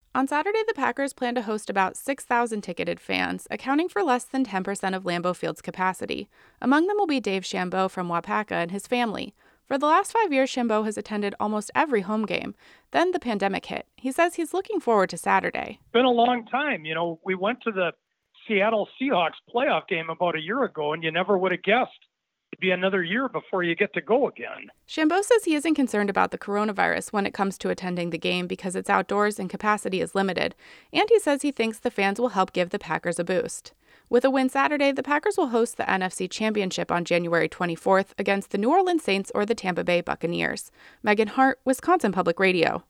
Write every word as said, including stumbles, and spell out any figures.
On Saturday, the Packers plan to host about six thousand ticketed fans, accounting for less than ten percent of Lambeau Field's capacity. Among them will be Dave Chambeau from Wapaka and his family. For the last five years, Chambeau has attended almost every home game. Then the pandemic hit. He says he's looking forward to Saturday. It's been a long time. You know, we went to the Seattle Seahawks playoff game about a year ago, and you never would have guessed it'd be another year before you get to go again. Chambeau says he isn't concerned about the coronavirus when it comes to attending the game because it's outdoors and capacity is limited, and he says he thinks the fans will help give the Packers a boost. With a win Saturday, the Packers will host the N F C Championship on January twenty-fourth against the New Orleans Saints or the Tampa Bay Buccaneers. Megan Hart, Wisconsin Public Radio.